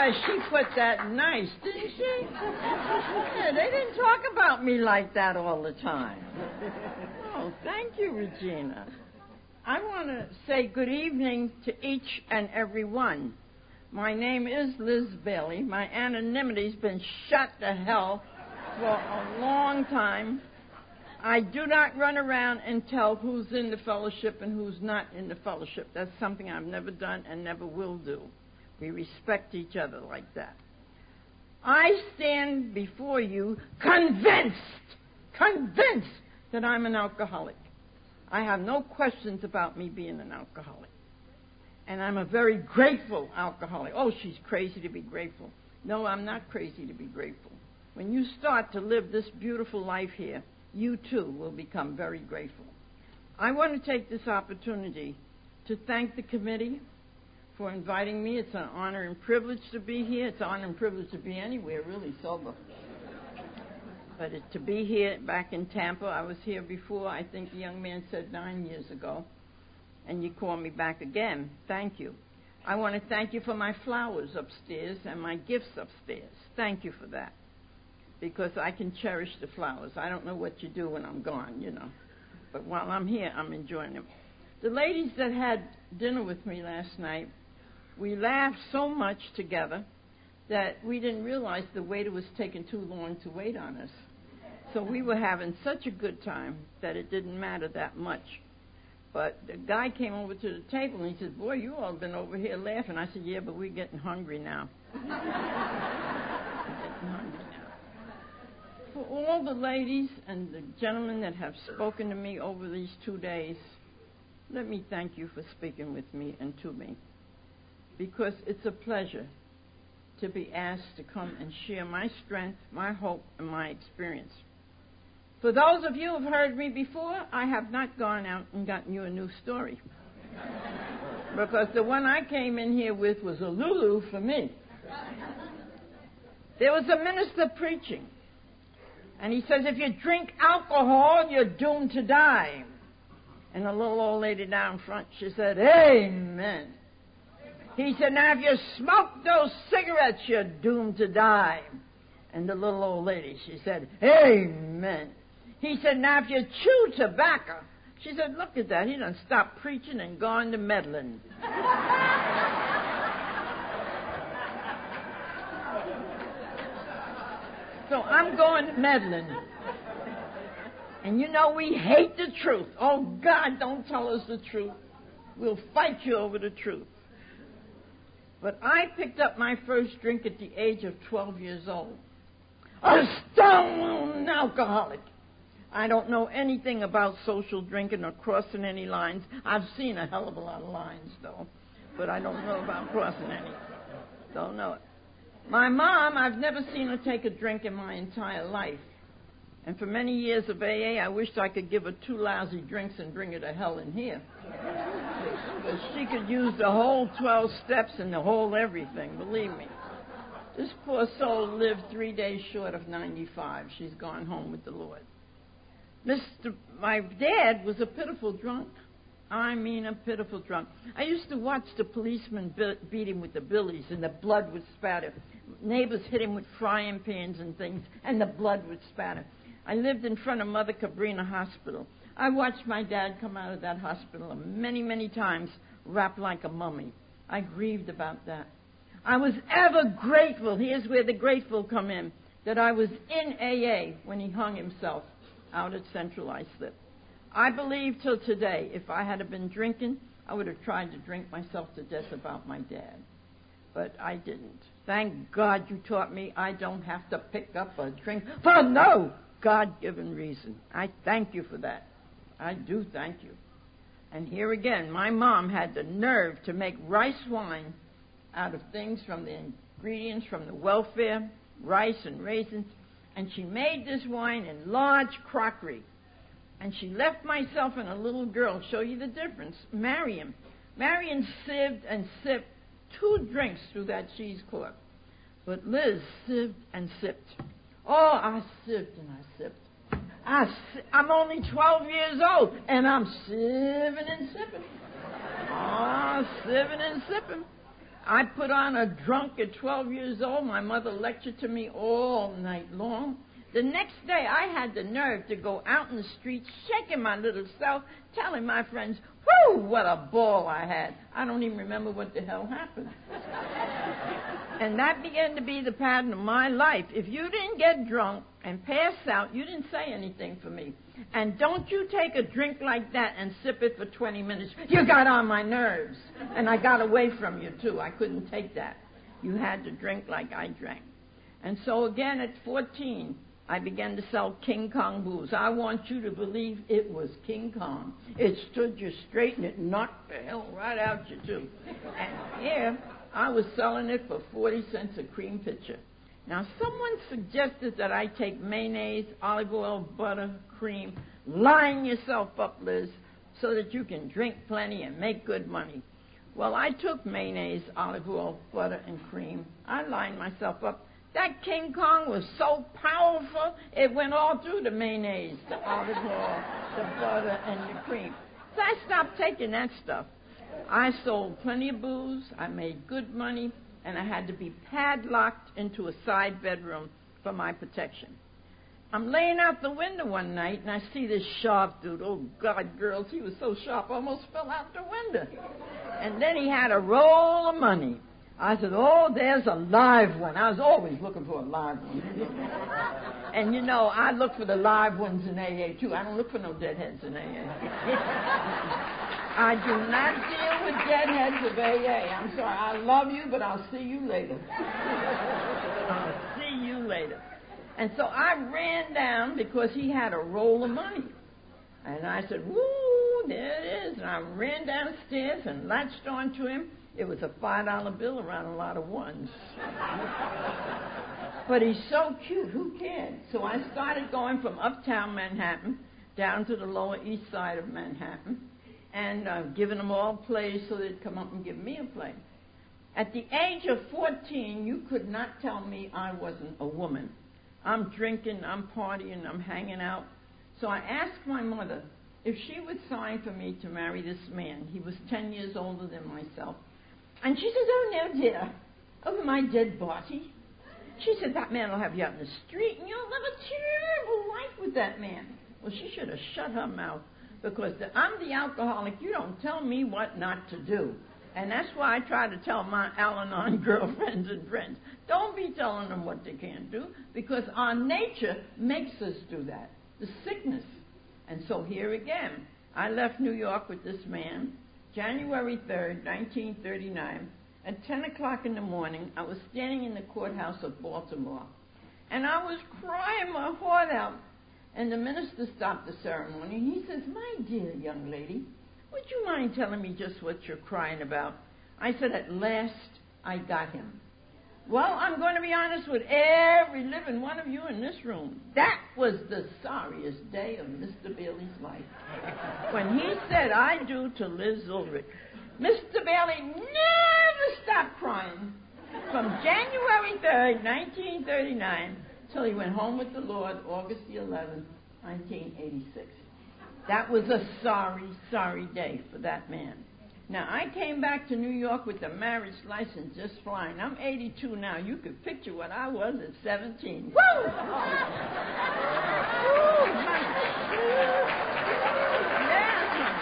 she put that nice, didn't she? Yeah, they didn't talk about me like that all the time. Oh, thank you, Regina. I want to say good evening to each and every one. My name is Liz Bailey. My anonymity's been shut to hell for a long time. I do not run around and tell who's in the fellowship and who's not in the fellowship. That's something I've never done and never will do. We respect each other like that. I stand before you convinced that I'm an alcoholic. I have no questions about me being an alcoholic. And I'm a very grateful alcoholic. Oh, she's crazy to be grateful. No, I'm not crazy to be grateful. When you start to live this beautiful life here, you too will become very grateful. I want to take this opportunity to thank the committee for inviting me. It's an honor and privilege to be here. It's an honor and privilege to be anywhere, really, sober. But to be here back in Tampa, I was here before, I think the young man said 9 years ago, and you called me back again. Thank you. I want to thank you for my flowers upstairs and my gifts upstairs. Thank you for that, because I can cherish the flowers. I don't know what you do when I'm gone, you know. But while I'm here, I'm enjoying them. The ladies that had dinner with me last night, we laughed so much together that we didn't realize the waiter was taking too long to wait on us. So we were having such a good time that it didn't matter that much. But the guy came over to the table and he said, boy, you all been over here laughing. I said, yeah, but we're getting hungry now. We're getting hungry now. For all the ladies and the gentlemen that have spoken to me over these 2 days, let me thank you for speaking with me and to me, because it's a pleasure to be asked to come and share my strength, my hope, and my experience. For those of you who have heard me before, I have not gone out and gotten you a new story, because the one I came in here with was a Lulu for me. There was a minister preaching, and he says, if you drink alcohol, you're doomed to die. And the little old lady down front, she said, amen. He said, now if you smoke those cigarettes, you're doomed to die. And the little old lady, she said, amen. He said, now if you chew tobacco, she said, look at that. He done stopped preaching and gone to meddling. So I'm going to meddling. And you know, we hate the truth. Oh, God, don't tell us the truth. We'll fight you over the truth. But I picked up my first drink at the age of 12 years old. A stone alcoholic. I don't know anything about social drinking or crossing any lines. I've seen a hell of a lot of lines, though. But I don't know about crossing any. Don't know it. My mom, I've never seen her take a drink in my entire life. And for many years of AA, I wished I could give her 2 lousy drinks and bring her to hell in here. Because she could use the whole 12 steps and the whole everything, believe me. This poor soul lived 3 days short of 95. She's gone home with the Lord. My dad was a pitiful drunk. I mean, a pitiful drunk. I used to watch the policemen beat him with the billies, and the blood would spatter. Neighbors hit him with frying pans and things, and the blood would spatter. I lived in front of Mother Cabrina Hospital. I watched my dad come out of that hospital many, many times, wrapped like a mummy. I grieved about that. I was ever grateful, here's where the grateful come in, that I was in AA when he hung himself out at Central Islip. I believe till today, if I had been drinking, I would have tried to drink myself to death about my dad. But I didn't. Thank God you taught me I don't have to pick up a drink for no God-given reason. I thank you for that. I do thank you. And here again, my mom had the nerve to make rice wine out of things from the ingredients from the welfare, rice and raisins, and she made this wine in large crockery. And she left myself and a little girl, show you the difference, Marion. Marion sieved and sipped 2 drinks through that cheesecloth. But Liz sieved and sipped. Oh, I sipped and I sipped. I'm only 12 years old, and I'm sieving and sipping. Oh, sieving and sipping. I put on a drunk at 12 years old. My mother lectured to me all night long. The next day, I had the nerve to go out in the street, shaking my little self, telling my friends, whoo, what a ball I had. I don't even remember what the hell happened. And that began to be the pattern of my life. If you didn't get drunk and pass out, you didn't say anything for me. And don't you take a drink like that and sip it for 20 minutes. You got on my nerves. And I got away from you, too. I couldn't take that. You had to drink like I drank. And so again, at 14, I began to sell King Kong booze. I want you to believe it was King Kong. It stood you straight and it knocked the hell right out you, too. And here, I was selling it for 40 cents a cream pitcher. Now, someone suggested that I take mayonnaise, olive oil, butter, cream. Line yourself up, Liz, so that you can drink plenty and make good money. Well, I took mayonnaise, olive oil, butter, and cream. I lined myself up. That King Kong was so powerful, it went all through the mayonnaise, the olive oil, the butter, and the cream. So I stopped taking that stuff. I sold plenty of booze, I made good money, and I had to be padlocked into a side bedroom for my protection. I'm laying out the window one night, and I see this sharp dude. Oh, God, girls, he was so sharp, I almost fell out the window. And then he had a roll of money. I said, oh, there's a live one. I was always looking for a live one. And, you know, I look for the live ones in AA, too. I don't look for no deadheads in AA. I do not deal with deadheads of AA. I'm sorry. I love you, but I'll see you later. I'll see you later. And so I ran down because he had a roll of money. And I said, woo, there it is. And I ran downstairs and latched onto him. It was a $5 bill around a lot of ones. But he's so cute, who cared? So I started going from uptown Manhattan down to the Lower East Side of Manhattan and giving them all plays so they'd come up and give me a play. At the age of 14, you could not tell me I wasn't a woman. I'm drinking, I'm partying, I'm hanging out. So I asked my mother if she would sign for me to marry this man. He was 10 years older than myself. And she says, oh, no, dear, over my dead body. She said, that man will have you out in the street, and you'll live a terrible life with that man. Well, she should have shut her mouth, because I'm the alcoholic. You don't tell me what not to do. And that's why I try to tell my Al-Anon girlfriends and friends, don't be telling them what they can't do, because our nature makes us do that, the sickness. And so here again, I left New York with this man, January 3rd, 1939. At 10 o'clock in the morning, I was standing in the courthouse of Baltimore, and I was crying my heart out. And the minister stopped the ceremony, and he says, my dear young lady, would you mind telling me just what you're crying about? I said, at last, I got him. Well, I'm going to be honest with every living one of you in this room. That was the sorriest day of Mr. Bailey's life. When he said, I do to Liz Ulrich. Mr. Bailey never stopped crying from January 3rd, 1939, till he went home with the Lord August the 11th, 1986. That was a sorry, sorry day for that man. Now, I came back to New York with a marriage license just flying. I'm 82 now. You could picture what I was at 17. Woo! Woo! Yeah.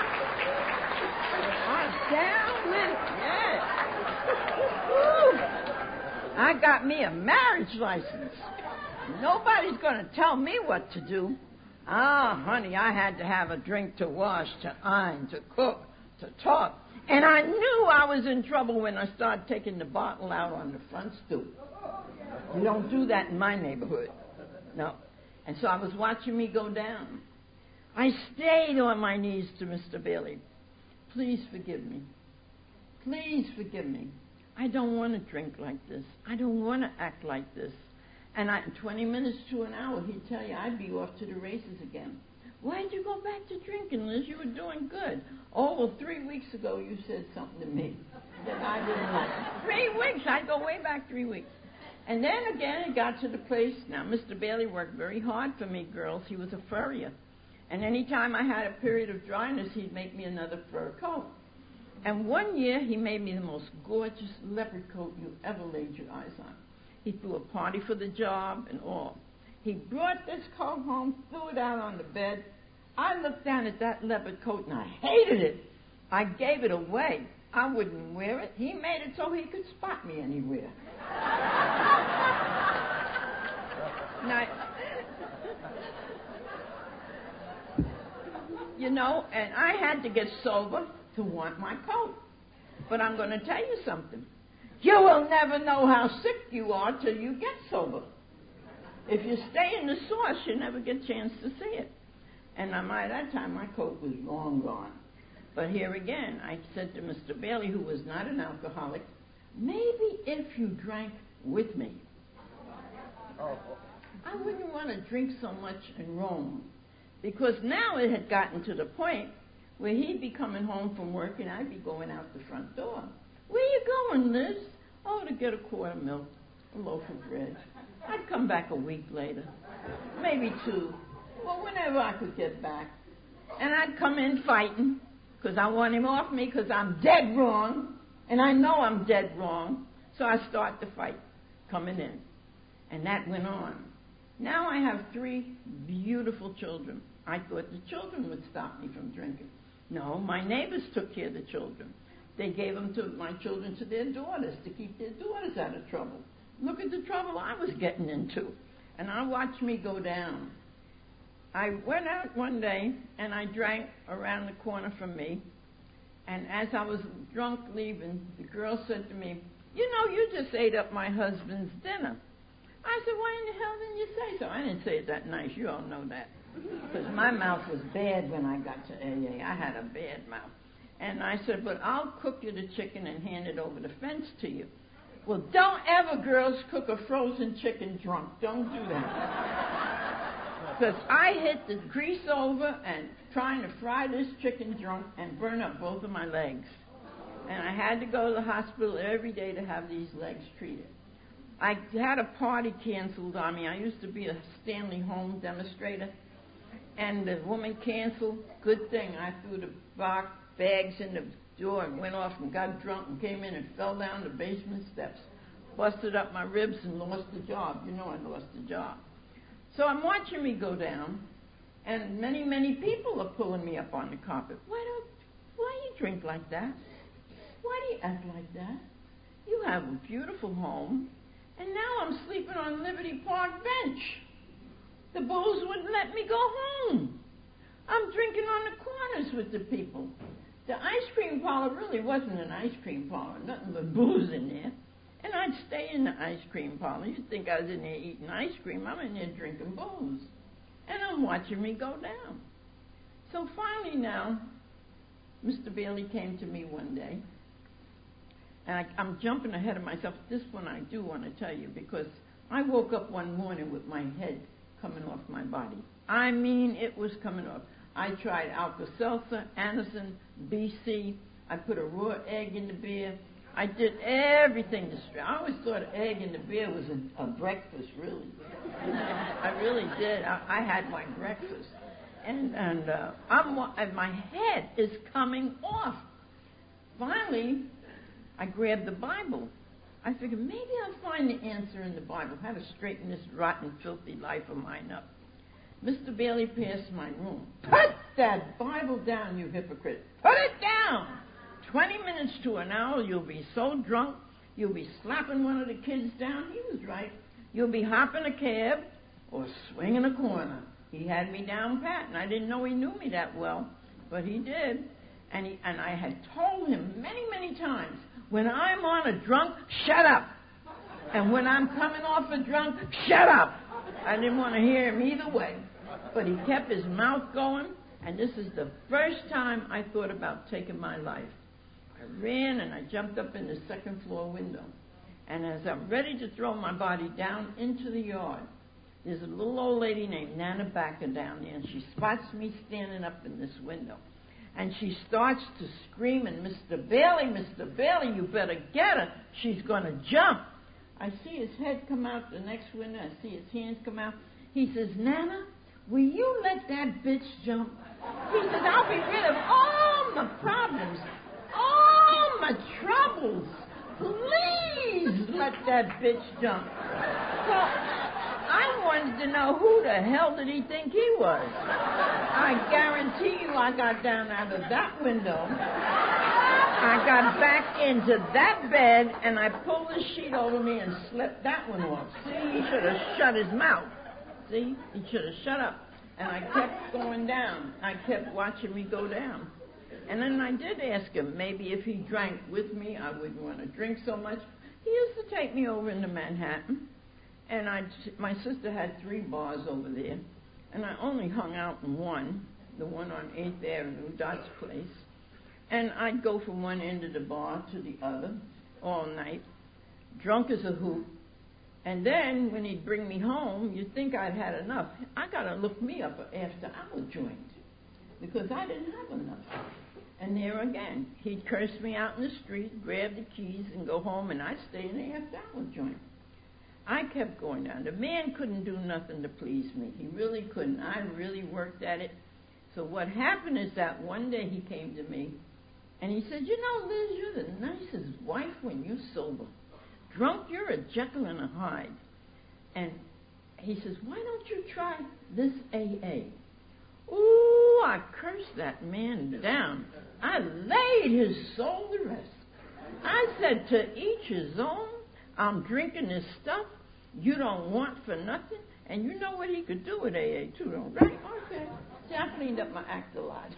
I'm down with it. Yeah. Woo! I got me a marriage license. Nobody's going to tell me what to do. Ah, honey, I had to have a drink to wash, to iron, to cook, to talk. And I knew I was in trouble when I started taking the bottle out on the front stoop. You don't do that in my neighborhood. No. And so I was watching me go down. I stayed on my knees to Mr. Bailey. Please forgive me. Please forgive me. I don't want to drink like this. I don't want to act like this. And in 20 minutes to an hour, he'd tell you, I'd be off to the races again. Why did you go back to drinking, Liz? You were doing good. Oh, well, 3 weeks ago you said something to me that I didn't like. 3 weeks. I'd go way back 3 weeks. And then again it got to the place. Now, Mr. Bailey worked very hard for me, girls. He was a furrier. And any time I had a period of dryness, he'd make me another fur coat. And one year, he made me the most gorgeous leopard coat you ever laid your eyes on. He threw a party for the job and all. He brought this coat home, threw it out on the bed. I looked down at that leopard coat, and I hated it. I gave it away. I wouldn't wear it. He made it so he could spot me anywhere. Now, you know, and I had to get sober to want my coat. But I'm going to tell you something. You will never know how sick you are till you get sober. If you stay in the source, you never get a chance to see it. And by that time, my coat was long gone. But here again, I said to Mr. Bailey, who was not an alcoholic, maybe if you drank with me, I wouldn't want to drink so much in Rome. Because now it had gotten to the point where he'd be coming home from work and I'd be going out the front door. Where you going, Liz? Oh, to get a quart of milk, a loaf of bread. I'd come back a week later, maybe 2. Well, whenever I could get back. And I'd come in fighting because I want him off me because I'm dead wrong. And I know I'm dead wrong. So I start the fight coming in. And that went on. Now I have 3 beautiful children. I thought the children would stop me from drinking. No, my neighbors took care of the children. They gave them to my children to their daughters to keep their daughters out of trouble. Look at the trouble I was getting into. And I watched me go down. I went out one day and I drank around the corner from me. And as I was drunk leaving, the girl said to me, you know, you just ate up my husband's dinner. I said, why in the hell didn't you say so? I didn't say it that nice. You all know that. Because my mouth was bad when I got to AA. I had a bad mouth. And I said, but I'll cook you the chicken and hand it over the fence to you. Well, don't ever, girls, cook a frozen chicken drunk. Don't do that. Because I hit the grease over and trying to fry this chicken drunk and burn up both of my legs. And I had to go to the hospital every day to have these legs treated. I had a party canceled on me. I used to be a Stanley Home demonstrator. And the woman canceled. Good thing I threw the bags in the door and went off and got drunk and came in and fell down the basement steps. Busted up my ribs and lost the job. You know I lost the job. So I'm watching me go down. And many, many people are pulling me up on the carpet. Why you drink like that? Why do you act like that? You have a beautiful home. And now I'm sleeping on Liberty Park bench. The bulls wouldn't let me go home. I'm drinking on the corners with the people. The ice cream parlor really wasn't an ice cream parlor, nothing but booze in there. And I'd stay in the ice cream parlor. You'd think I was in there eating ice cream. I'm in there drinking booze. And I'm watching me go down. So finally now, Mr. Bailey came to me one day. And I'm jumping ahead of myself. This one I do want to tell you because I woke up one morning with my head coming off my body. I mean, it was coming off. I tried Alka-Seltzer, Anacin, BC. I put a raw egg in the beer. I did everything. I always thought an egg in the beer was a breakfast, really. I really did. I had my breakfast. And my head is coming off. Finally, I grabbed the Bible. I figured maybe I'll find the answer in the Bible, how to straighten this rotten, filthy life of mine up. Mr. Bailey passed my room. Put that Bible down, you hypocrite. Put it down. 20 minutes to an hour, you'll be so drunk, you'll be slapping one of the kids down. He was right. You'll be hopping a cab or swinging a corner. He had me down pat, and I didn't know he knew me that well, but he did. And I had told him many, many times, when I'm on a drunk, shut up. And when I'm coming off a drunk, shut up. I didn't want to hear him either way. But he kept his mouth going, and this is the first time I thought about taking my life. I ran and I jumped up in the second floor window. And as I'm ready to throw my body down into the yard, there's a little old lady named Nana Backer down there, and she spots me standing up in this window. And she starts to scream, and Mr. Bailey, you better get her. She's going to jump. I see his head come out the next window. I see his hands come out. He says, Nana, will you let that bitch jump? He says, I'll be rid of all my problems. All that bitch drunk. Well, I wanted to know who the hell did he think he was. I guarantee you I got down out of that window. I got back into that bed, and I pulled the sheet over me and slept that one off. See, he should have shut his mouth. See, he should have shut up. And I kept going down. I kept watching me go down. And then I did ask him, maybe if he drank with me, I wouldn't want to drink so much. He used to take me over into Manhattan. And my sister had 3 bars over there. And I only hung out in one, the one on 8th Avenue, Dot's Place. And I'd go from one end of the bar to the other all night, drunk as a hoot. And then when he'd bring me home, you'd think I'd had enough. I got to look me up after our joint because I didn't have enough. And there again, he'd curse me out in the street, grab the keys, and go home, and I'd stay in the after-hour joint. I kept going down. The man couldn't do nothing to please me. He really couldn't. I really worked at it. So what happened is that one day he came to me, and he said, you know, Liz, you're the nicest wife when you're sober. Drunk, you're a Jekyll and a Hyde. And he says, why don't you try this AA? Ooh, I cursed that man down. I laid his soul to rest. I said, to each his own. I'm drinking this stuff you don't want for nothing. And you know what he could do with AA too, don't you? Right? Okay. See, I cleaned up my act a lot.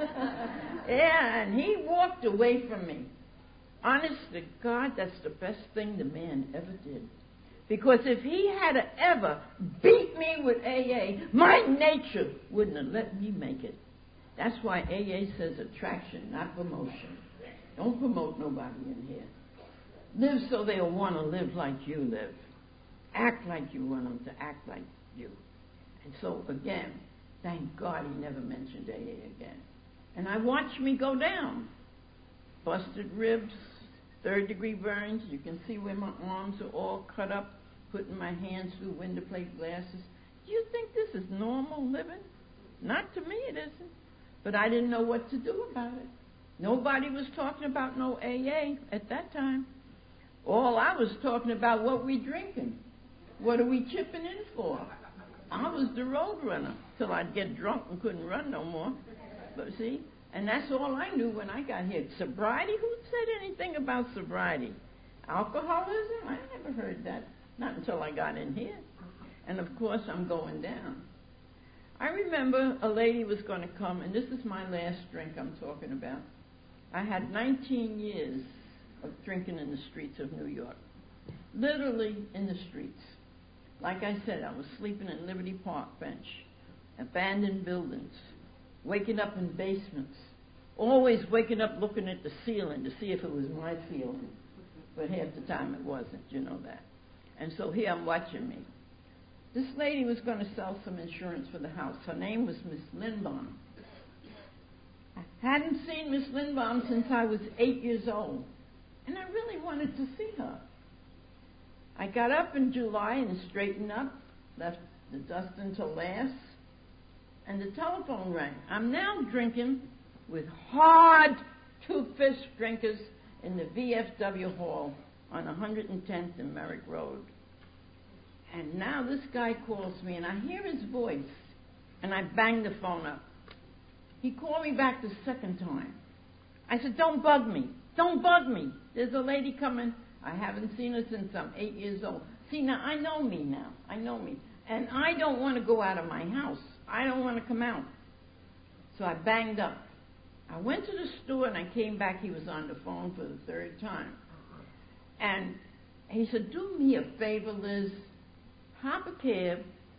Yeah, and he walked away from me. Honest to God, that's the best thing the man ever did. Because if he had ever beat me with AA, my nature wouldn't have let me make it. That's why AA says attraction, not promotion. Don't promote nobody in here. Live so they'll want to live like you live. Act like you want them to act like you. And so, again, thank God he never mentioned AA again. And I watched me go down. Busted ribs, 3rd-degree burns. You can see where my arms are all cut up, putting my hands through window plate glasses. Do you think this is normal living? Not to me it isn't. But I didn't know what to do about it. Nobody was talking about no AA at that time. All I was talking about what we drinking. What are we chipping in for? I was the road runner till I'd get drunk and couldn't run no more. But see, and that's all I knew when I got here. Sobriety? Who said anything about sobriety? Alcoholism? I never heard that. Not until I got in here. And of course, I'm going down. I remember a lady was going to come, and this is my last drink I'm talking about. I had 19 years of drinking in the streets of New York. Literally in the streets. Like I said, I was sleeping in Liberty Park bench, abandoned buildings, waking up in basements, always waking up looking at the ceiling to see if it was my ceiling. But half the time it wasn't, you know that. And so here I'm watching me. This lady was going to sell some insurance for the house. Her name was Miss Lindbaum. I hadn't seen Miss Lindbaum since I was 8 years old. And I really wanted to see her. I got up in July and straightened up, left the dust until last, and the telephone rang. I'm now drinking with hard two-fist drinkers in the VFW hall on 110th and Merrick Road. And now this guy calls me, and I hear his voice, and I bang the phone up. He called me back the second time. I said, don't bug me. Don't bug me. There's a lady coming. I haven't seen her since I'm 8 years old. See, now, I know me now. I know me. And I don't want to go out of my house. I don't want to come out. So I banged up. I went to the store, and I came back. He was on the phone for the 3rd time. And he said, do me a favor, Liz. Hop a cab.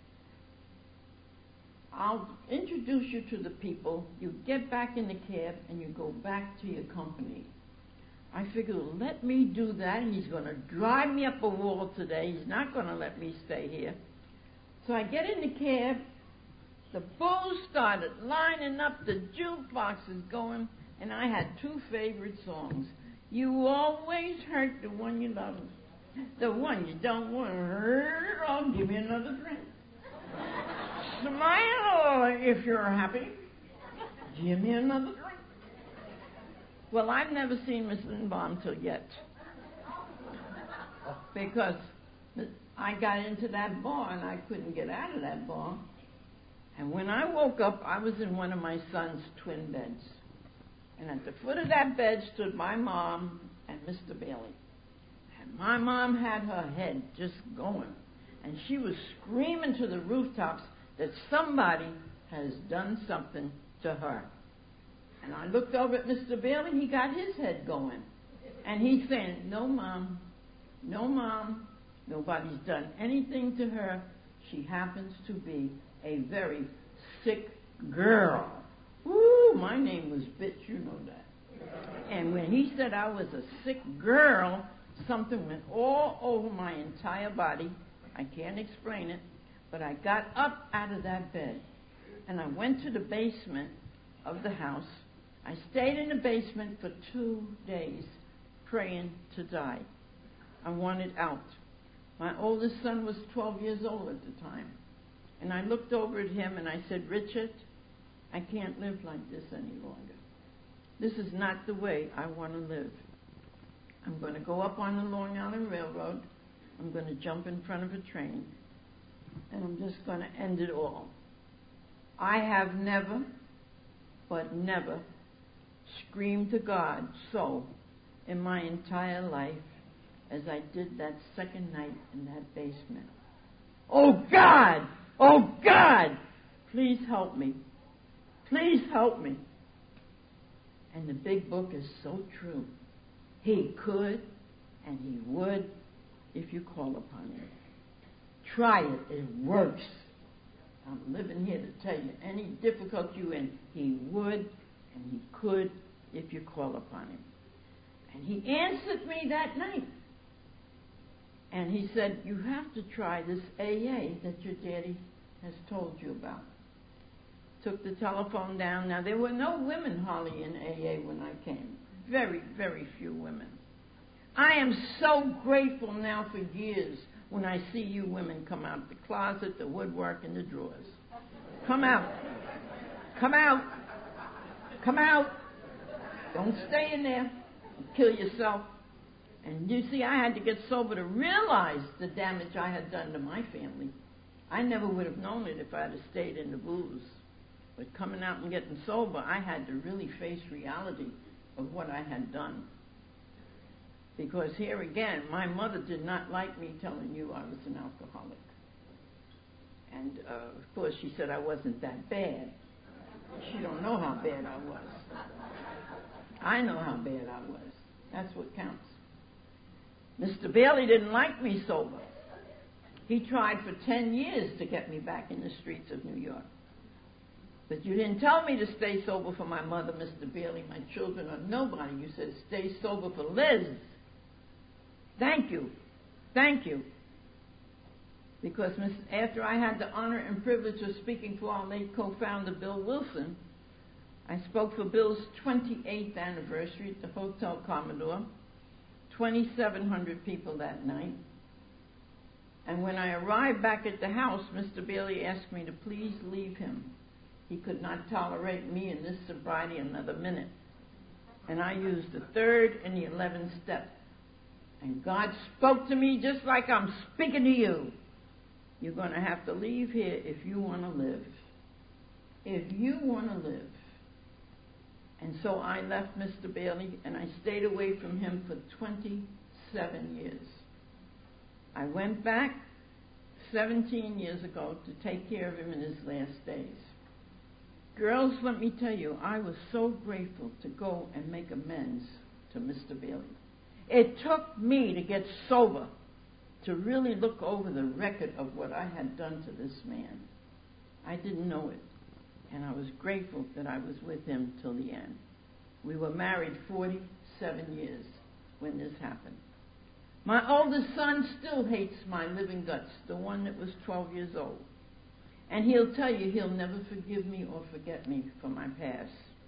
I'll introduce you to the people. You get back in the cab, and you go back to your company. I figured, let me do that. He's going to drive me up a wall today. He's not going to let me stay here. So I get in the cab. The booze started lining up. The jukebox is going. And I had 2 favorite songs. You always hurt the one you love. The one you don't want to hurt. Oh, give me another drink. Smile if you're happy. Give me another drink. Well, I've never seen Miss Lindbaum till yet. because I got into that bar and I couldn't get out of that bar. And when I woke up, I was in one of my son's twin beds. And at the foot of that bed stood my mom and Mr. Bailey. And my mom had her head just going. And she was screaming to the rooftops that somebody has done something to her. And I looked over at Mr. Bailey, he got his head going. And he's saying, no, Mom, nobody's done anything to her. She happens to be a very sick girl. Woo, my name was Bitch, you know that. And when he said I was a sick girl, something went all over my entire body. I can't explain it, but I got up out of that bed, and I went to the basement of the house. I stayed in the basement for 2 days, praying to die. I wanted out. My oldest son was 12 years old at the time. And I looked over at him and I said, Richard, I can't live like this any longer. This is not the way I want to live. I'm going to go up on the Long Island Railroad. I'm going to jump in front of a train. And I'm just going to end it all. I have never, but never, screamed to God so in my entire life as I did that second night in that basement. Oh God! Oh God! Please help me. Please help me. And the big book is so true. He could and he would if you call upon him. Try it. It works. I'm living here to tell you, any difficulty you're in, he would and he could if you call upon him. And he answered me that night. And he said, you have to try this AA that your daddy has told you about. Took the telephone down. Now, there were no women hardly in AA when I came. Very, very few women. I am so grateful now for years when I see you women come out the closet, the woodwork, and the drawers. Come out. Come out. Come out. Don't stay in there and kill yourself. And you see, I had to get sober to realize the damage I had done to my family. I never would have known it if I had stayed in the booze. But coming out and getting sober, I had to really face reality of what I had done. Because here again, my mother did not like me telling you I was an alcoholic. And of course she said I wasn't that bad. She don't know how bad I was. I know how bad I was. That's what counts. Mr. Bailey didn't like me sober. He tried for 10 years to get me back in the streets of New York. But you didn't tell me to stay sober for my mother, Mr. Bailey, my children, or nobody. You said stay sober for Liz. Thank you. Thank you. Because after I had the honor and privilege of speaking for our late co-founder, Bill Wilson, I spoke for Bill's 28th anniversary at the Hotel Commodore. 2,700 people that night. And when I arrived back at the house, Mr. Bailey asked me to please leave him. He could not tolerate me in this sobriety another minute. And I used the 3rd and the 11th step. And God spoke to me just like I'm speaking to you. You're going to have to leave here if you want to live. If you want to live. And so I left Mr. Bailey, and I stayed away from him for 27 years. I went back 17 years ago to take care of him in his last days. Girls, let me tell you, I was so grateful to go and make amends to Mr. Bailey. It took me to get sober to really look over the record of what I had done to this man. I didn't know it. And I was grateful that I was with him till the end. We were married 47 years when this happened. My oldest son still hates my living guts, the one that was 12 years old. And he'll tell you he'll never forgive me or forget me for my past.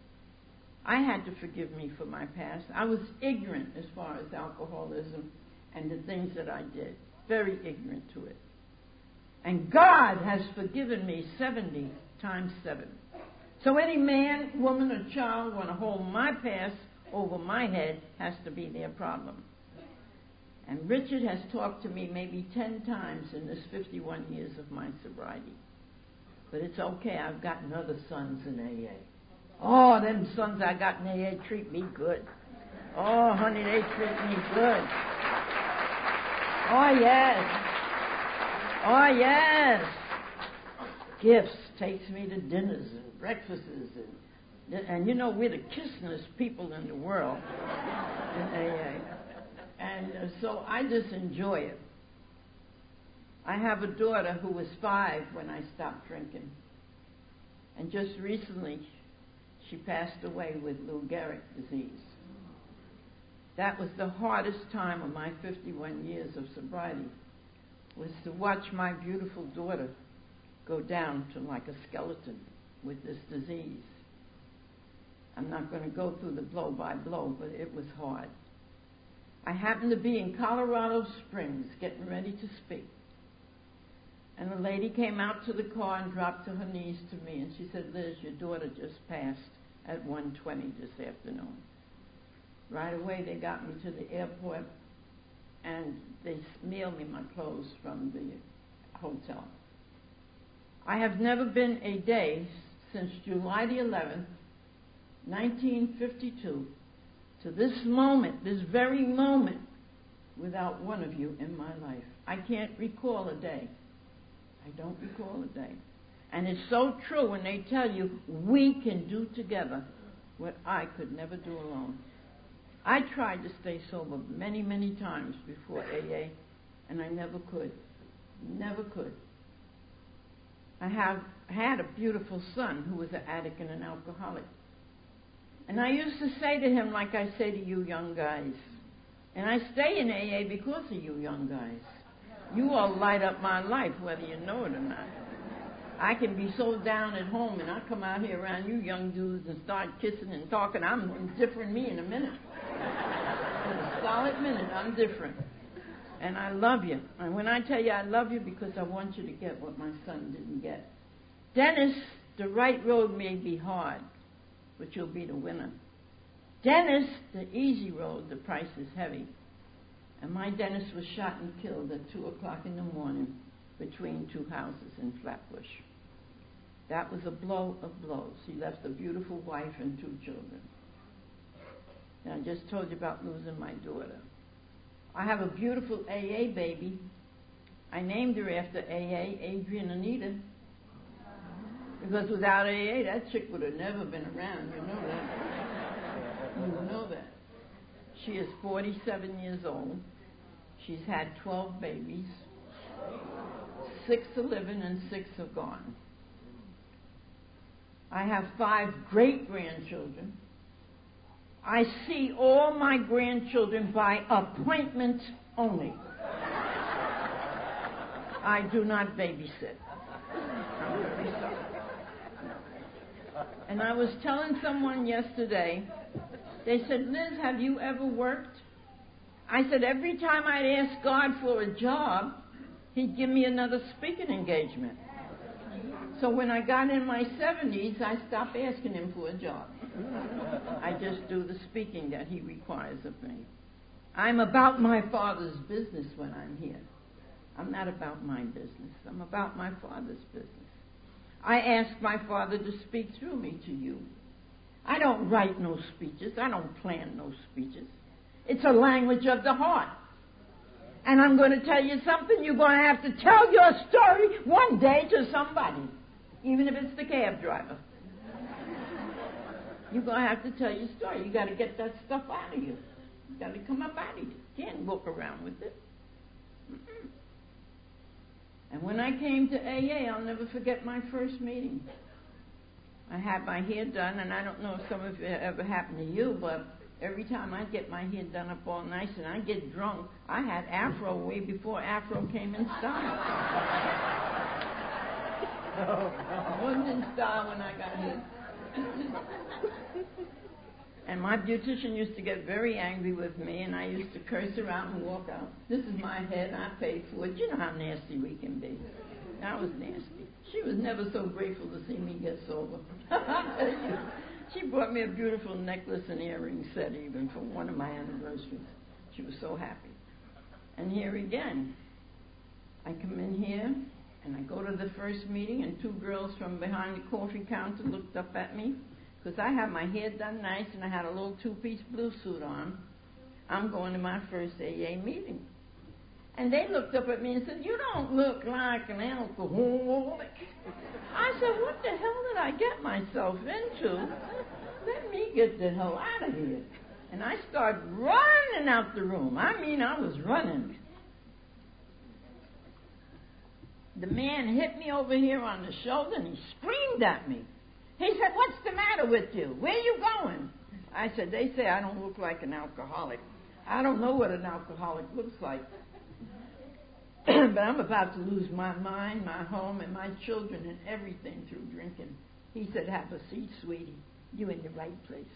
I had to forgive me for my past. I was ignorant as far as alcoholism and the things that I did. Very ignorant to it. And God has forgiven me 70 times 7. So any man, woman, or child want to hold my past over my head has to be their problem. And Richard has talked to me maybe 10 times in this 51 years of my sobriety. But it's okay, I've gotten other sons in AA. Oh, them sons I got in AA treat me good. Oh, honey, they treat me good. Oh, yes. Oh, yes. Gifts, takes me to dinners and breakfasts. And you know, we're the kissingest people in the world in AA. And so I just enjoy it. I have a daughter who was 5 when I stopped drinking. And just recently, she passed away with Lou Gehrig disease. That was the hardest time of my 51 years of sobriety, was to watch my beautiful daughter go down to like a skeleton with this disease. I'm not going to go through the blow by blow, but it was hard. I happened to be in Colorado Springs getting ready to speak. And a lady came out to the car and dropped to her knees to me, and she said, Liz, your daughter just passed at 1:20 this afternoon. Right away they got me to the airport, and they mailed me my clothes from the hotel. I have never been a day since July the 11th, 1952, to this moment, this very moment, without one of you in my life. I can't recall a day. I don't recall a day. And it's so true when they tell you we can do together what I could never do alone. I tried to stay sober many, many times before AA, and I never could. Never could. I had a beautiful son who was an addict and an alcoholic. And I used to say to him, like I say to you young guys, and I stay in AA because of you young guys. You all light up my life, whether you know it or not. I can be so down at home, and I come out here around you young dudes and start kissing and talking. I'm different me in a minute. In a solid minute, I'm different. And I love you. And when I tell you I love you, because I want you to get what my son didn't get. Dennis, the right road may be hard, but you'll be the winner. Dennis, the easy road, the price is heavy. And my Dennis was shot and killed at 2 o'clock in the morning between 2 houses in Flatbush. That was a blow of blows. He left a beautiful wife and 2 children. And I just told you about losing my daughter. I have a beautiful AA baby. I named her after AA, Adrian Anita. Because without AA, that chick would have never been around. You know that. You know that. She is 47 years old. She's had 12 babies. 6 are living and 6 are gone. I have 5 great-grandchildren. I see all my grandchildren by appointment only. I do not babysit. I'm very sorry. And I was telling someone yesterday, they said, Liz, have you ever worked? I said, every time I'd ask God for a job, He'd give me another speaking engagement. So when I got in my 70s, I stopped asking Him for a job. I just do the speaking that He requires of me. I'm about my Father's business when I'm here. I'm not about my business. I'm about my Father's business. I ask my Father to speak through me to you. I don't write no speeches. I don't plan no speeches. It's a language of the heart. And I'm going to tell you something. You're going to have to tell your story one day to somebody, even if it's the cab driver. You're going to have to tell your story. You got to get that stuff out of you. You got to come up out of you. You can't walk around with it. Mm-mm. And when I came to AA, I'll never forget my first meeting. I had my hair done, and I don't know if some of it ever happened to you, but every time I'd get my hair done up all nice and I'd get drunk, I had Afro way before Afro came in style. It wasn't in style when I got here. And my beautician used to get very angry with me, and I used to curse her out and walk out. This is my head, I paid for it. You know how nasty we can be. I was nasty. She was never so grateful to see me get sober. I tell you. She brought me a beautiful necklace and earring set even for one of my anniversaries. She was so happy. And here again, I come in here, and I go to the first meeting, and two girls from behind the coffee counter looked up at me, because I had my hair done nice, and I had a little two-piece blue suit on. I'm going to my first AA meeting. And they looked up at me and said, "You don't look like an alcoholic." I said, "What the hell did I get myself into? Let me get the hell out of here." And I started running out the room. I mean, I was running. The man hit me over here on the shoulder, and he screamed at me. He said, "What's the matter with you? Where are you going?" I said, "They say I don't look like an alcoholic. I don't know what an alcoholic looks like. But I'm about to lose my mind, my home, and my children and everything through drinking." He said, "Have a seat, sweetie. You're in the right place."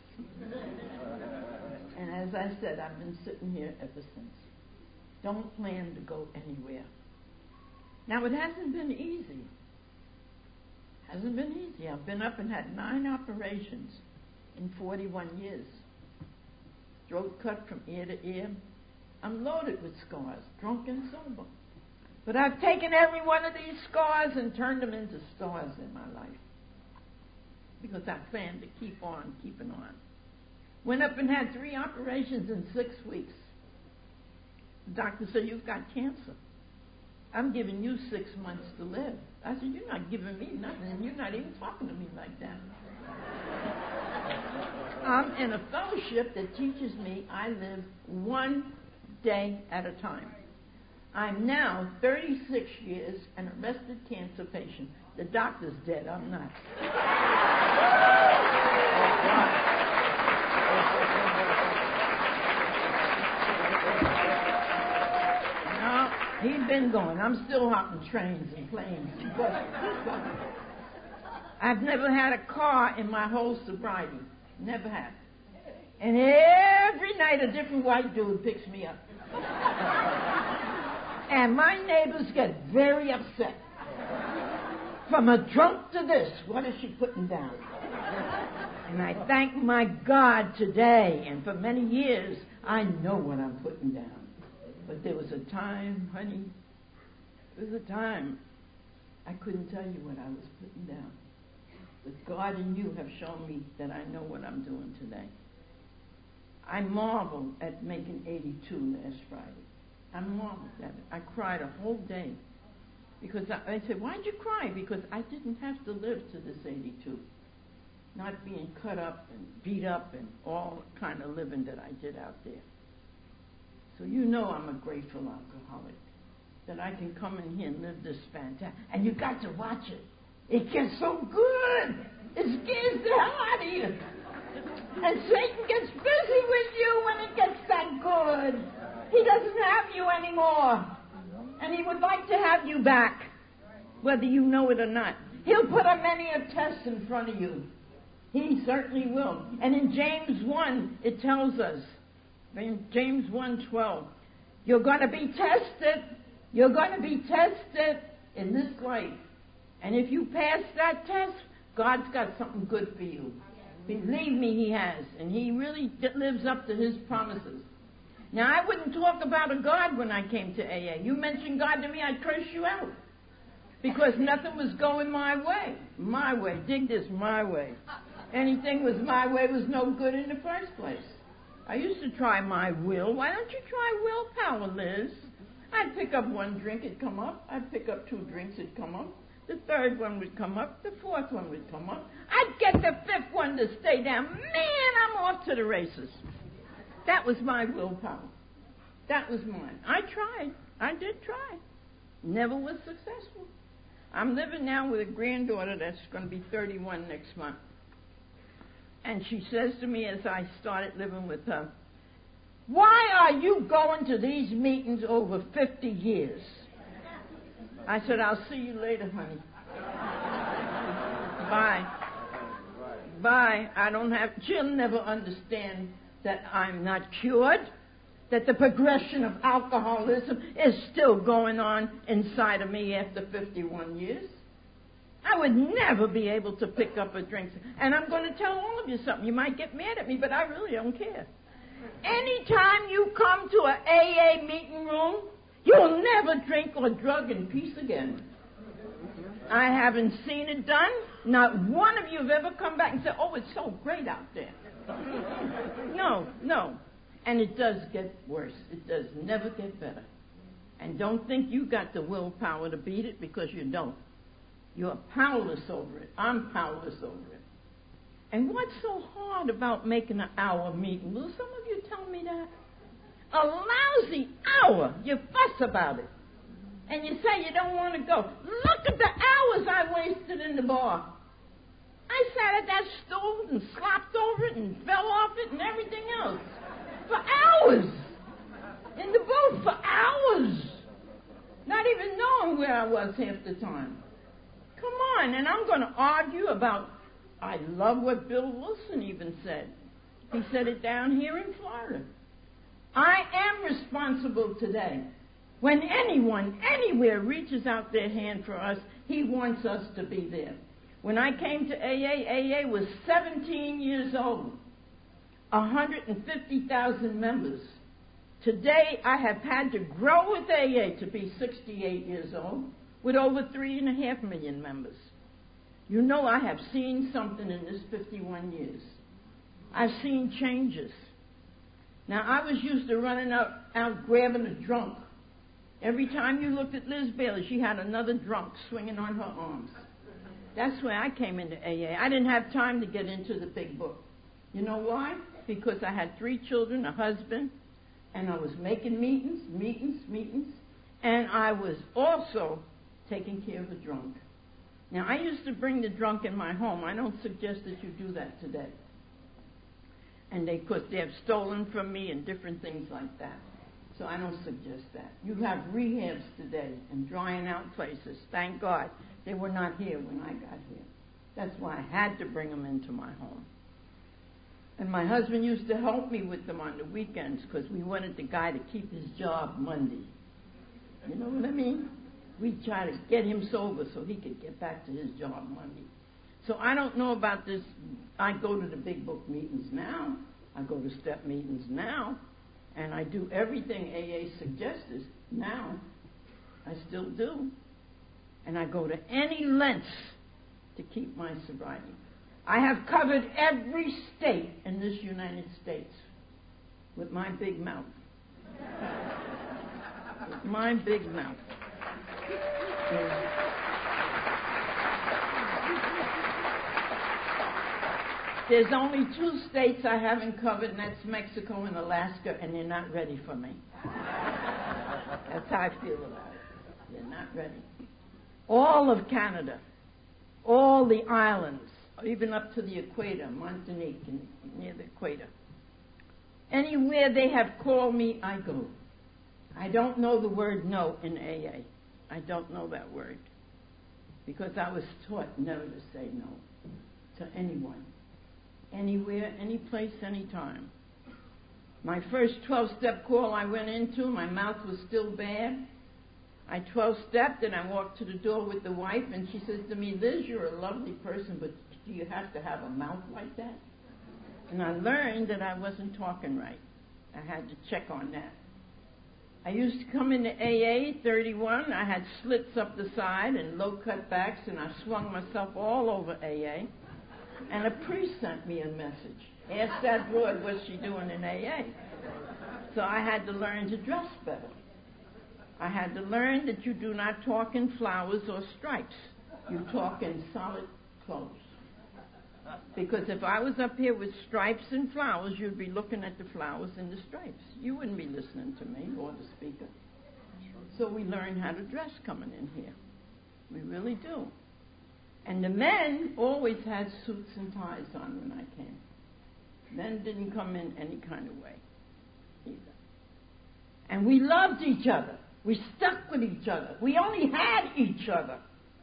And as I said, I've been sitting here ever since. Don't plan to go anywhere. Now, it hasn't been easy. Hasn't been easy. I've been up and had 9 operations in 41 years. Throat cut from ear to ear. I'm loaded with scars, drunk and sober. But I've taken every one of these scars and turned them into stars in my life, because I plan to keep on keeping on. Went up and had 3 operations in 6 weeks. The doctor said, "You've got cancer. I'm giving you 6 months to live." I said, "You're not giving me nothing, and you're not even talking to me like that." I'm in a fellowship that teaches me I live one day at a time. I'm now 36 years an arrested cancer patient. The doctor's dead. I'm not. No, he's been going. I'm still hopping trains and planes. I've never had a car in my whole sobriety. Never have. And every night a different white dude picks me up. And my neighbors get very upset. From a drunk to this, what is she putting down? And I thank my God today, and for many years, I know what I'm putting down. But there was a time, honey, there was a time I couldn't tell you what I was putting down. But God and you have shown me that I know what I'm doing today. I marveled at making 82 last Friday. I marveled at it. I cried a whole day. Because I said, "Why'd you cry?" Because I didn't have to live to this 82. Not being cut up and beat up and all kind of living that I did out there. So you know I'm a grateful alcoholic. That I can come in here and live this fantastic. And you got to watch it. It gets so good. It scares the hell out of you. And Satan gets busy with you when it gets that good. He doesn't have you anymore. And he would like to have you back, whether you know it or not. He'll put many a test in front of you. He certainly will. And in James 1, it tells us, in James 1:12, you're going to be tested. You're going to be tested in this life. And if you pass that test, God's got something good for you. Believe me, he has. And he really lives up to his promises. Now, I wouldn't talk about a God when I came to AA. You mentioned God to me, I'd curse you out. Because nothing was going my way. My way. Dig this, my way. Anything was my way was no good in the first place. I used to try my will. Why don't you try willpower, Liz? I'd pick up 1 drink, it'd come up. I'd pick up 2 drinks, it'd come up. The 3rd one would come up. The 4th one would come up. I'd get the 5th one to stay down. Man, I'm off to the races. That was my willpower. That was mine. I tried. I did try. Never was successful. I'm living now with a granddaughter that's going to be 31 next month. And she says to me as I started living with her, "Why are you going to these meetings over 50 years? I said, "I'll see you later, honey. Bye. Bye. I don't have..." She'll never understand that I'm not cured, that the progression of alcoholism is still going on inside of me after 51 years. I would never be able to pick up a drink. And I'm going to tell all of you something. You might get mad at me, but I really don't care. Anytime you come to an AA meeting room, you'll never drink or drug in peace again. I haven't seen it done. Not one of you have ever come back and said, oh, it's so great out there. No. And it does get worse. It does never get better. And don't think you got the willpower to beat it, because you don't. You're powerless over it. I'm powerless over it. And what's so hard about making an hour meeting? Will some of you tell me that? A lousy hour. You fuss about it. And you say you don't want to go. Look at the hours I wasted in the bar. I sat at that stove and slopped over it and fell off it and everything else. For hours. In the booth for hours. Not even knowing where I was half the time. Come on. And I'm going to argue about, I love what Bill Wilson even said. He said it down here in Florida. I am responsible today. When anyone, anywhere reaches out their hand for us, he wants us to be there. When I came to AA was 17 years old, 150,000 members. Today, I have had to grow with AA to be 68 years old, with over 3.5 million members. You know I have seen something in this 51 years. I've seen changes. Now, I was used to running out grabbing a drunk. Every time you looked at Liz Bailey, she had another drunk swinging on her arms. That's where I came into AA. I didn't have time to get into the big book. You know why? Because I had 3 children, a husband, and I was making meetings, and I was also taking care of the drunk. Now, I used to bring the drunk in my home. I don't suggest that you do that today. And because they have stolen from me and different things like that. So I don't suggest that. You have rehabs today and drying out places. Thank God they were not here when I got here. That's why I had to bring them into my home. And my husband used to help me with them on the weekends, because we wanted the guy to keep his job Monday. You know what I mean? We try to get him sober so he could get back to his job Monday. So I don't know about this. I go to the big book meetings now. I go to step meetings now. And I do everything AA suggests now. I still do. And I go to any lengths to keep my sobriety. I have covered every state in this United States with my big mouth. With my big mouth. There's only 2 states I haven't covered, and that's Mexico and Alaska, and they're not ready for me. That's how I feel about it. They're not ready. All of Canada, all the islands, even up to the equator, Martinique, and near the equator. Anywhere they have called me, I go. I don't know the word no in AA. I don't know that word, because I was taught never to say no to anyone. Anywhere, any place, anytime. My first 12-step call I went into, my mouth was still bad. I 12-stepped and I walked to the door with the wife, and she says to me, Liz, you're a lovely person, but do you have to have a mouth like that? And I learned that I wasn't talking right. I had to check on that. I used to come into AA 31. I had slits up the side and low cutbacks, and I swung myself all over AA. And a priest sent me a message. Asked that broad, what's she doing in AA? So I had to learn to dress better. I had to learn that you do not talk in flowers or stripes. You talk in solid clothes. Because if I was up here with stripes and flowers, you'd be looking at the flowers and the stripes. You wouldn't be listening to me or the speaker. So we learn how to dress coming in here. We really do. And the men always had suits and ties on when I came. Men didn't come in any kind of way either. And we loved each other. We stuck with each other. We only had each other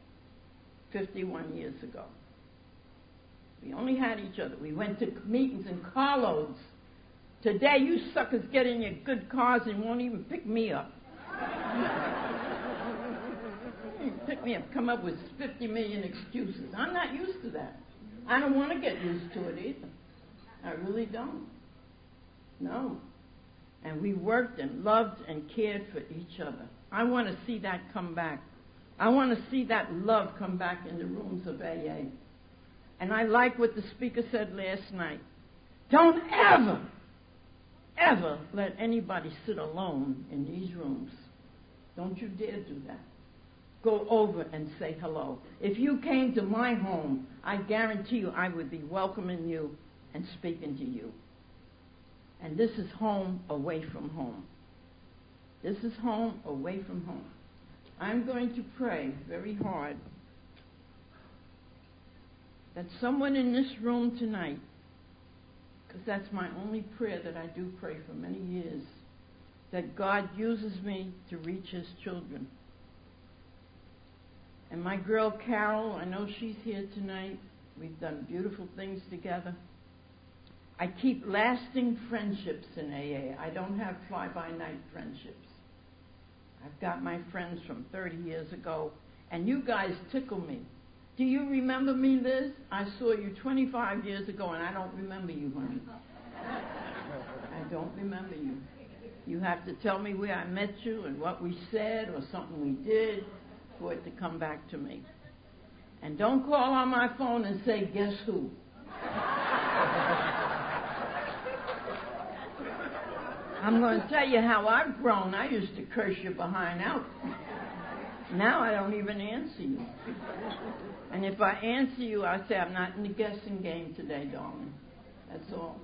51 years ago. We only had each other. We went to meetings in carloads. Today, you suckers get in your good cars and won't even pick me up. Pick me up, come up with 50 million excuses. I'm not used to that. I don't want to get used to it either. I really don't. No. And we worked and loved and cared for each other. I want to see that come back. I want to see that love come back in the rooms of AA. And I like what the speaker said last night. Don't ever let anybody sit alone in these rooms. Don't you dare do that. Go over and say hello. If you came to my home, I guarantee you I would be welcoming you and speaking to you. And this is home away from home. This is home away from home. I'm going to pray very hard that someone in this room tonight, because that's my only prayer that I do pray for many years, that God uses me to reach His children. And my girl Carol, I know she's here tonight. We've done beautiful things together. I keep lasting friendships in AA. I don't have fly-by-night friendships. I've got my friends from 30 years ago, and you guys tickle me. Do you remember me, Liz? I saw you 25 years ago, and I don't remember you, honey. I don't remember you. You have to tell me where I met you and what we said or something we did for it to come back to me. And don't call on my phone and say, guess who? I'm going to tell you how I've grown. I used to curse you behind out. Now I don't even answer you. And if I answer you, I say, I'm not in the guessing game today, darling. That's all.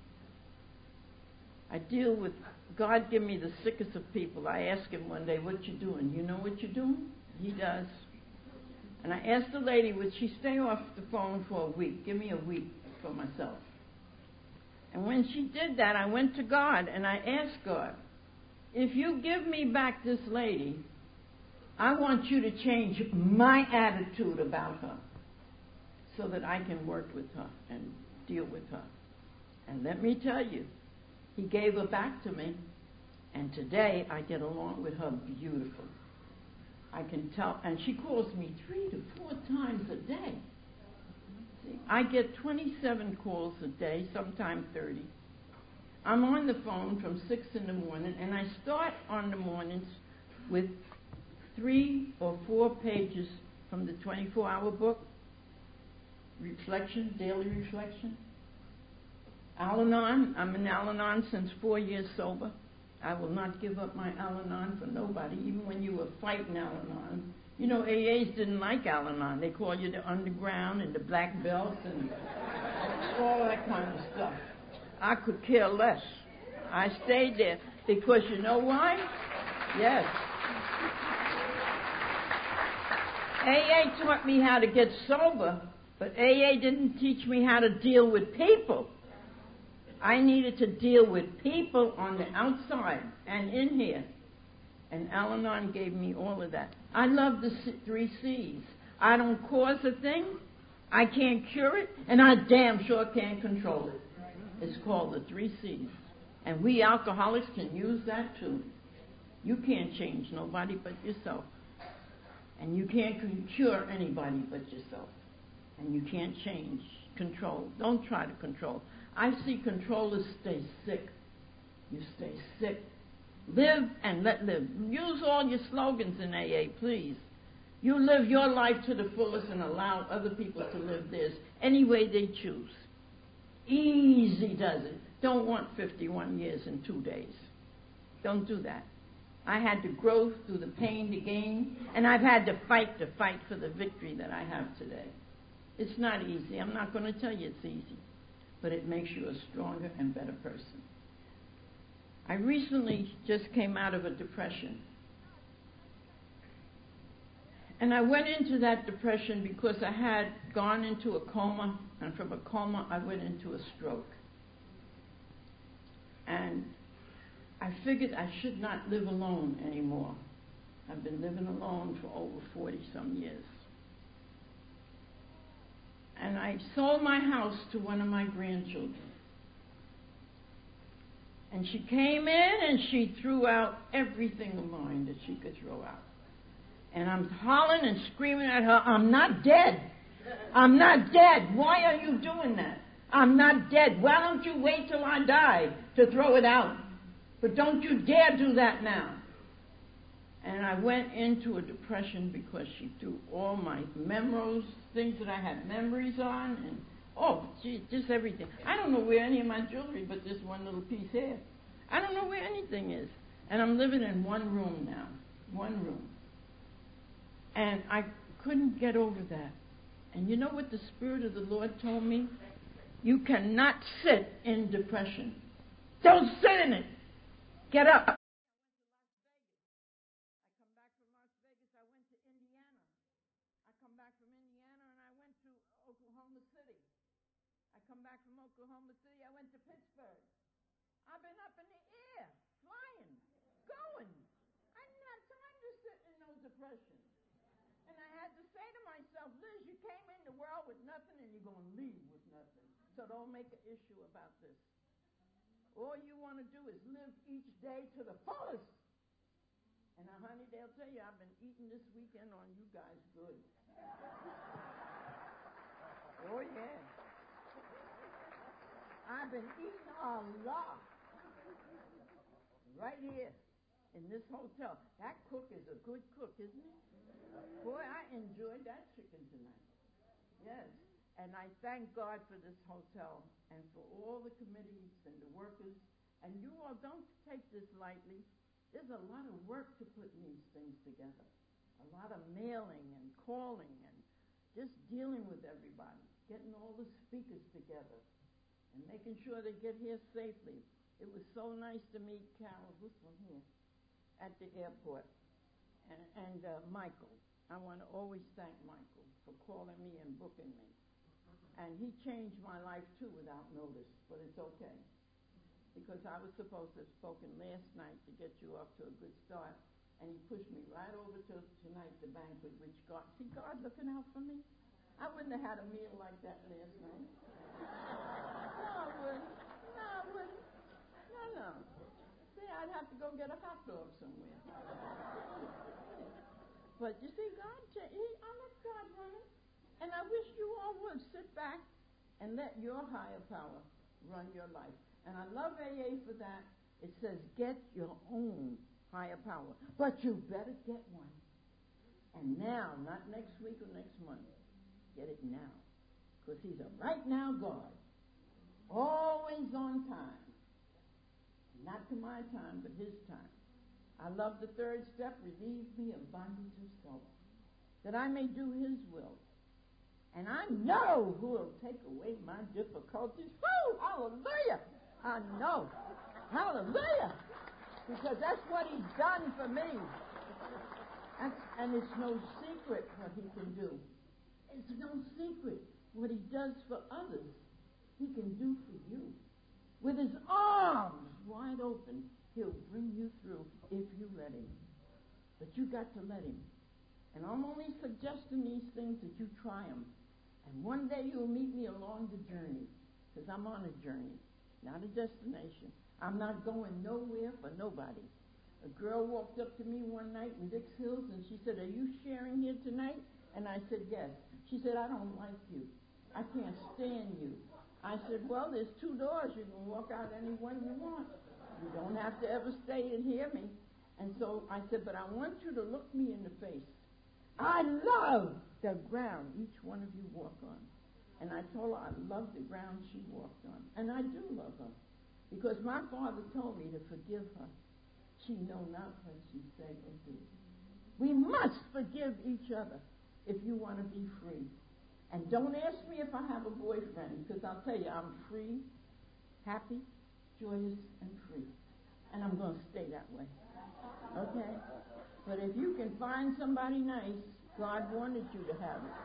I deal with, God give me the sickest of people. I ask Him one day, what you doing? You know what you're doing? He does. And I asked the lady, would she stay off the phone for a week? Give me a week for myself. And when she did that, I went to God and I asked God, if you give me back this lady, I want you to change my attitude about her so that I can work with her and deal with her. And let me tell you, He gave her back to me, and today I get along with her beautiful. I can tell, and she calls me 3 to 4 times a day. See, I get 27 calls a day, sometimes 30. I'm on the phone from 6 in the morning, and I start on the mornings with 3 or 4 pages from the 24-hour book, reflection, daily reflection. Al-Anon, I'm in Al-Anon since 4 years sober. I will not give up my Al-Anon for nobody, even when you were fighting Al-Anon. You know, AAs didn't like Al-Anon. They call you the underground and the black belts and all that kind of stuff. I could care less. I stayed there because you know why? Yes. AA taught me how to get sober, but AA didn't teach me how to deal with people. I needed to deal with people on the outside and in here. And Al-Anon gave me all of that. I love the 3 C's. I don't cause a thing, I can't cure it, and I damn sure can't control it. It's called the 3 C's. And we alcoholics can use that too. You can't change nobody but yourself. And you can't cure anybody but yourself. And you can't change, control. Don't try to control. I see controllers stay sick. You stay sick. Live and let live. Use all your slogans in AA, please. You live your life to the fullest and allow other people to live theirs any way they choose. Easy does it. Don't want 51 years in 2 days. Don't do that. I had to grow through the pain to gain, and I've had to fight for the victory that I have today. It's not easy. I'm not going to tell you it's easy, but it makes you a stronger and better person. I recently just came out of a depression. And I went into that depression because I had gone into a coma, and from a coma I went into a stroke. And I figured I should not live alone anymore. I've been living alone for over 40-some years. And I sold my house to one of my grandchildren. And she came in and she threw out everything of mine that she could throw out. And I'm hollering and screaming at her, I'm not dead. I'm not dead. Why are you doing that? I'm not dead. Why don't you wait till I die to throw it out. But don't you dare do that now. And I went into a depression because she threw all my memories, things that I had memories on, and just everything. I don't know where any of my jewelry but this one little piece here. I don't know where anything is. And I'm living in one room now. One room. And I couldn't get over that. And you know what the Spirit of the Lord told me? You cannot sit in depression. Don't sit in it. Get up. I come back from Las Vegas. I went to Indiana. I come back from Indiana and I went to Oklahoma City. I come back from Oklahoma City. I went to Pittsburgh. I've been up in the air, flying, going. I didn't have time to sit in no depression. And I had to say to myself, Liz, you came in the world with nothing and you're going to leave with nothing. So don't make an issue about this. All you want to do is live each day to the fullest. And honey, they'll tell you, I've been eating this weekend on you guys good. Oh, yeah. I've been eating a lot. Right here in this hotel. That cook is a good cook, isn't he? Boy, I enjoyed that chicken tonight. Yes. And I thank God for this hotel and for all the committees and the workers. And you all don't take this lightly. There's a lot of work to put these things together. A lot of mailing and calling and just dealing with everybody. Getting all the speakers together and making sure they get here safely. It was so nice to meet Carol, this one here, at the airport. And Michael. I want to always thank Michael for calling me and booking me. And he changed my life, too, without notice. But it's okay. Because I was supposed to have spoken last night to get you off to a good start. And he pushed me right over to tonight, the banquet, which God looking out for me. I wouldn't have had a meal like that last night. No, I wouldn't. No. See, I'd have to go get a hot dog somewhere. But you see, I let God run it. And I wish you all would sit back and let your higher power run your life. And I love AA for that. It says, get your own higher power. But you better get one. And now, not next week or next month. Get it now. Because he's a right now God. Always on time. Not to my time, but his time. I love the third step, relieve me of bondage of self, that I may do his will. And I know who will take away my difficulties. Woo! Hallelujah! I know. Hallelujah! Because that's what he's done for me. And it's no secret what he can do. It's no secret what he does for others. He can do for you. With his arms wide open, he'll bring you through if you let him. But you got to let him. And I'm only suggesting these things that you try them. And one day you'll meet me along the journey. Because I'm on a journey, not a destination. I'm not going nowhere for nobody. A girl walked up to me one night in Dix Hills and she said, are you sharing here tonight? And I said, yes. She said, I don't like you. I can't stand you. I said, well, there's 2 doors. You can walk out any one you want. You don't have to ever stay and hear me. And so I said, but I want you to look me in the face. I love the ground each one of you walk on. And I told her I love the ground she walked on. And I do love her. Because my father told me to forgive her. She know not what she said or do. We must forgive each other if you want to be free. And don't ask me if I have a boyfriend, because I'll tell you, I'm free, happy, joyous, and free. And I'm going to stay that way. Okay? But if you can find somebody nice, God wanted you to have it.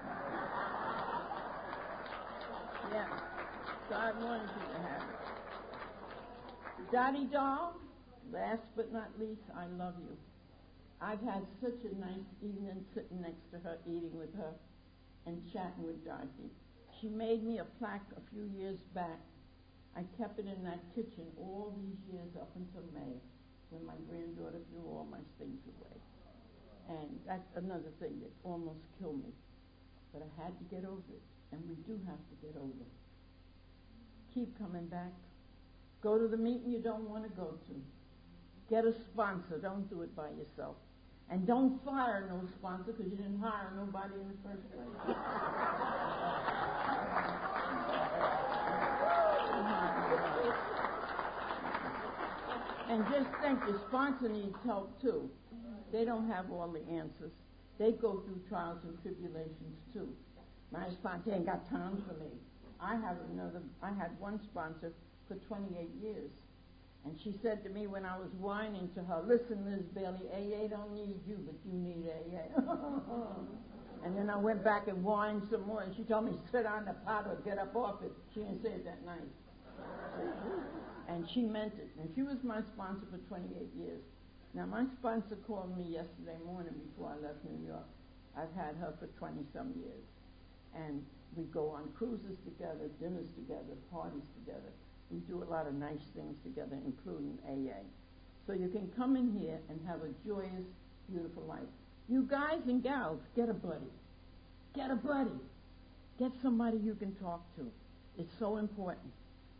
Yeah. God wanted you to have it. Dottie Doll, last but not least, I love you. I've had such a nice evening sitting next to her, eating with her, and chatting with Dorothy. She made me a plaque a few years back. I kept it in that kitchen all these years up until May, when my granddaughter threw all my things away. And that's another thing that almost killed me. But I had to get over it, and we do have to get over it. Keep coming back. Go to the meeting you don't want to go to. Get a sponsor. Don't do it by yourself. And don't fire no sponsor because you didn't hire nobody in the first place. And just think, your sponsor needs help too. They don't have all the answers. They go through trials and tribulations too. My sponsor ain't got time for me. I had one sponsor for 28 years. And she said to me when I was whining to her, listen, Liz Bailey, AA don't need you, but you need AA. And then I went back and whined some more, and she told me, sit on the pot or get up off it. She didn't say it that nice. And she meant it. And she was my sponsor for 28 years. Now, my sponsor called me yesterday morning before I left New York. I've had her for 20-some years. And we go on cruises together, dinners together, parties together. We do a lot of nice things together, including AA. So you can come in here and have a joyous, beautiful life. You guys and gals, get a buddy. Get a buddy. Get somebody you can talk to. It's so important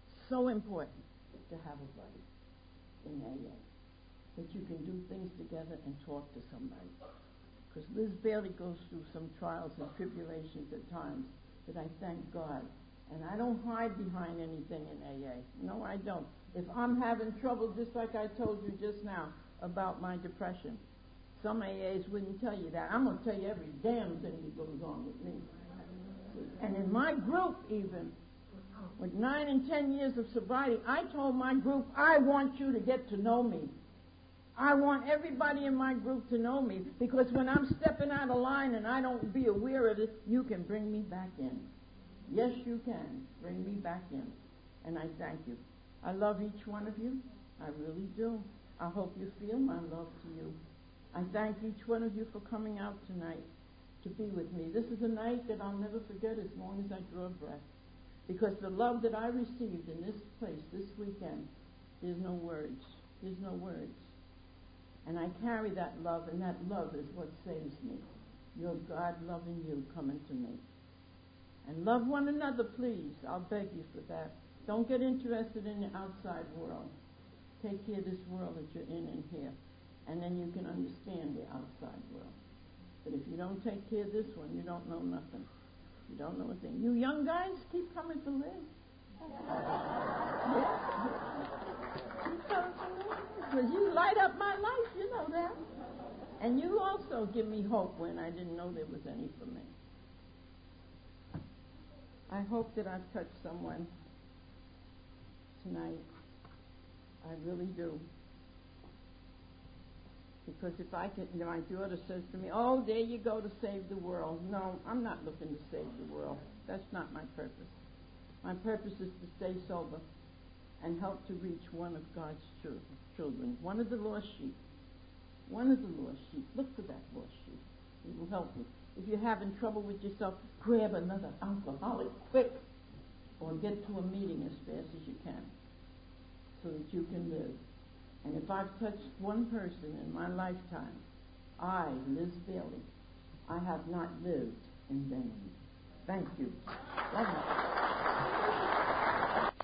to have a buddy in AA. That you can do things together and talk to somebody. Because Liz Bailey goes through some trials and tribulations at times that I thank God. And I don't hide behind anything in AA. No, I don't. If I'm having trouble, just like I told you just now about my depression, some AAs wouldn't tell you that. I'm going to tell you every damn thing that goes on with me. And in my group even, with 9 and 10 years of sobriety, I told my group, I want you to get to know me. I want everybody in my group to know me, because when I'm stepping out of line and I don't be aware of it, you can bring me back in. Yes, you can bring me back in. And I thank you. I love each one of you. I really do. I hope you feel my love to you. I thank each one of you for coming out tonight to be with me. This is a night that I'll never forget as long as I draw breath. Because the love that I received in this place this weekend, there's no words. There's no words. And I carry that love, and that love is what saves me. Your God loving you coming to me. And love one another, please. I'll beg you for that. Don't get interested in the outside world. Take care of this world that you're in here. And then you can understand the outside world. But if you don't take care of this one, you don't know nothing. You don't know a thing. You young guys, keep coming to Liz. Keep coming to Liz. Because you light up my life, you know that. And you also give me hope when I didn't know there was any for me. I hope that I've touched someone tonight. I really do. Because if I can, my daughter says to me, oh, there you go to save the world. No, I'm not looking to save the world. That's not my purpose. My purpose is to stay sober and help to reach one of God's children, one of the lost sheep. One of the lost sheep. Look for that lost sheep. It will help you. If you're having trouble with yourself, grab another alcoholic quick, or get to a meeting as fast as you can so that you can live. And if I've touched one person in my lifetime, I, Liz Bailey, I have not lived in vain. Thank you. Love you.